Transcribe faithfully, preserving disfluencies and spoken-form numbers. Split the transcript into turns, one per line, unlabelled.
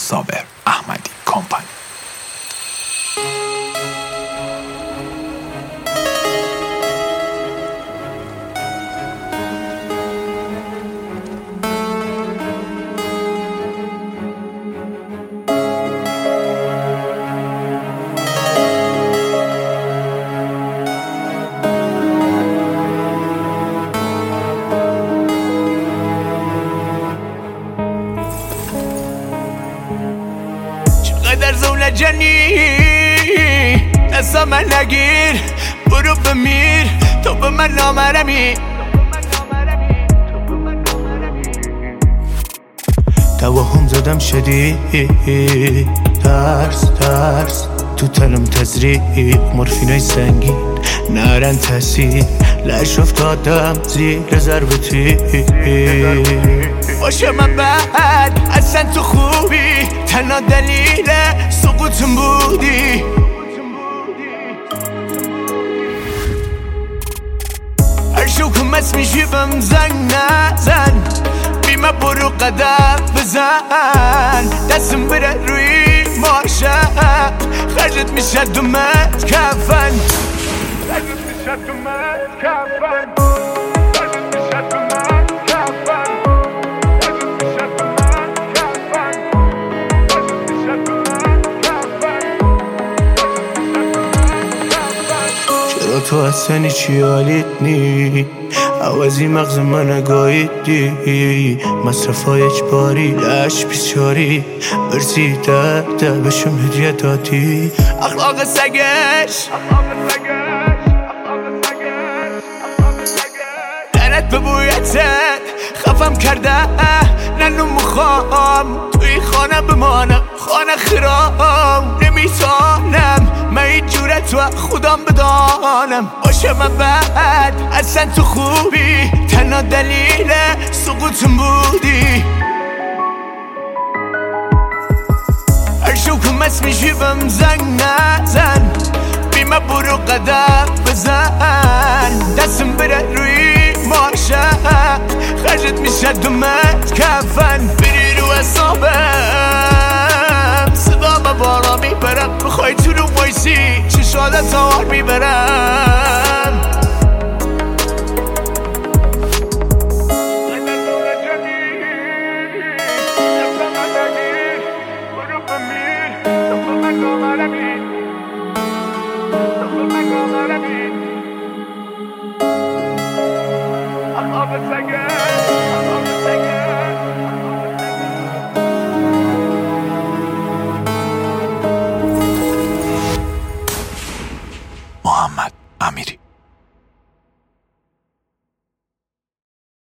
صابر احمدی کمپانی.
در زول جنی دستا من نگیر، برو بمیر تو به من نامرمی. توهم زدم شدید، ترس ترس تو تنم تزریق، مورفینای سنگین نرن تاثیر، لش افتادم زیر ضرب تیر. باشه من بعد اصلا تو خوبی، تنها دلیل سقوطم بودی. هر شوکم اسم میشی بهم زنگ نزن، بیمه برو قدم بزن، دستم بره روی ماشم، خرجت میشه دومت کفن، خرجت میشه دومت کفن، خرجت میشه دومت کفن، خرجت میشه دومت کفن، خرجت میشه دومت کفن. چرا تو اصلا چی حالیت نی؟ عوضی مغز من گاییدی، مصرفای اجباری لش بیچاری، برسی ده ده بشم هدیه دادی. اخلاق سگش درت به بویتت خفم کرده، ننو مخوام توی خانه بمانم، خانه خرام نمیتانم من این جورت و خودم بدانم. باشه من بعد اصلا تو خوبی، تنها دلیل سقوطم بودی. هر شوکم اسم میشی بهم زنگ نزن، بیمه برو قدم بزن، دستم بره روی ماشم، خرجت میشه دومت کفن. بری رو اصابم صدام بارا میبرم، بخوای تو رو وایسی چشادت آر میبرم.
محمد امیری.